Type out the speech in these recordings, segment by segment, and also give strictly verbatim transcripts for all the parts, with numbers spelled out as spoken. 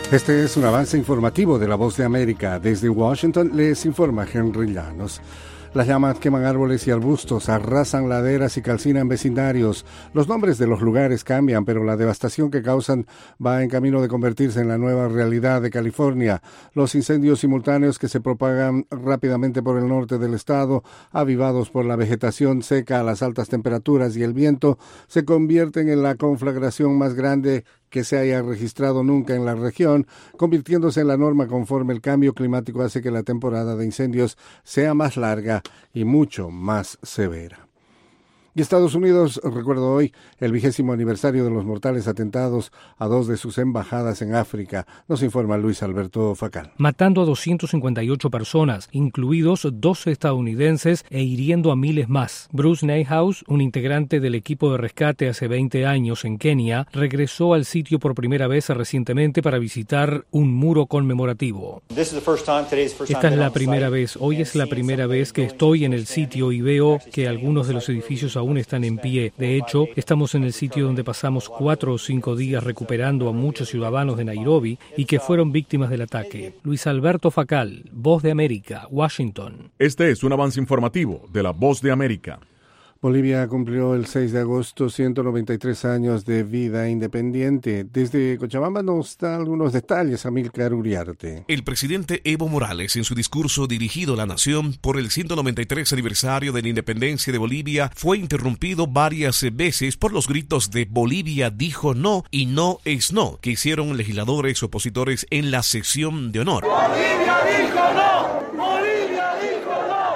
Este es un avance informativo de La Voz de América. Desde Washington les informa Henry Llanos. Las llamas queman árboles y arbustos, arrasan laderas y calcinan vecindarios. Los nombres de los lugares cambian, pero la devastación que causan va en camino de convertirse en la nueva realidad de California. Los incendios simultáneos que se propagan rápidamente por el norte del estado, avivados por la vegetación seca, las altas temperaturas y el viento, se convierten en la conflagración más grande que se haya registrado nunca en la región, convirtiéndose en la norma conforme el cambio climático hace que la temporada de incendios sea más larga y mucho más severa. Y Estados Unidos recuerda hoy el vigésimo aniversario de los mortales atentados a dos de sus embajadas en África, nos informa Luis Alberto Facal. Matando a doscientas cincuenta y ocho personas, incluidos dos estadounidenses, e hiriendo a miles más. Bruce Neihaus, un integrante del equipo de rescate hace veinte años en Kenia, regresó al sitio por primera vez recientemente para visitar un muro conmemorativo. Esta es la primera vez, hoy es la primera vez que estoy en el sitio y veo que algunos de los edificios aún están en pie. De hecho, estamos en el sitio donde pasamos cuatro o cinco días recuperando a muchos ciudadanos de Nairobi y que fueron víctimas del ataque. Luis Alberto Facal, Voz de América, Washington. Este es un avance informativo de la Voz de América. Bolivia cumplió el seis de agosto ciento noventa y tres años de vida independiente. Desde Cochabamba nos da algunos detalles Amílcar Uriarte. El presidente Evo Morales, en su discurso dirigido a la nación por el ciento noventa y tres aniversario de la independencia de Bolivia, fue interrumpido varias veces por los gritos de "Bolivia dijo no" y "no es no", que hicieron legisladores opositores en la sesión de honor. ¡Bolivia dijo no! ¡Bolivia dijo no!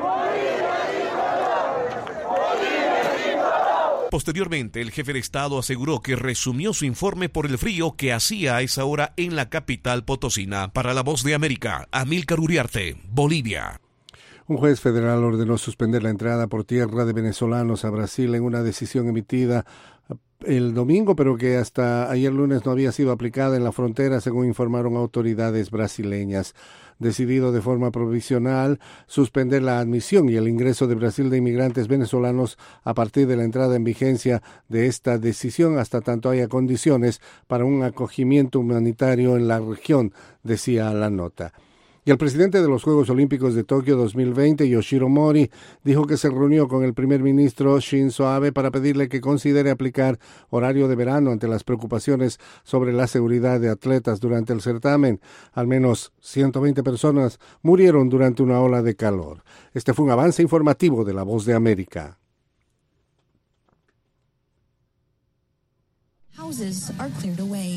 Posteriormente, el jefe de Estado aseguró que resumió su informe por el frío que hacía a esa hora en la capital potosina. Para La Voz de América, Amílcar Uriarte, Bolivia. Un juez federal ordenó suspender la entrada por tierra de venezolanos a Brasil en una decisión emitida el domingo, pero que hasta ayer lunes no había sido aplicada en la frontera, según informaron autoridades brasileñas. Decidido de forma provisional suspender la admisión y el ingreso de Brasil de inmigrantes venezolanos a partir de la entrada en vigencia de esta decisión hasta tanto haya condiciones para un acogimiento humanitario en la región, decía la nota. Y el presidente de los Juegos Olímpicos de Tokio dos mil veinte, Yoshiro Mori, dijo que se reunió con el primer ministro Shinzo Abe para pedirle que considere aplicar horario de verano ante las preocupaciones sobre la seguridad de atletas durante el certamen. Al menos ciento veinte personas murieron durante una ola de calor. Este fue un avance informativo de La Voz de América. Houses are cleared away.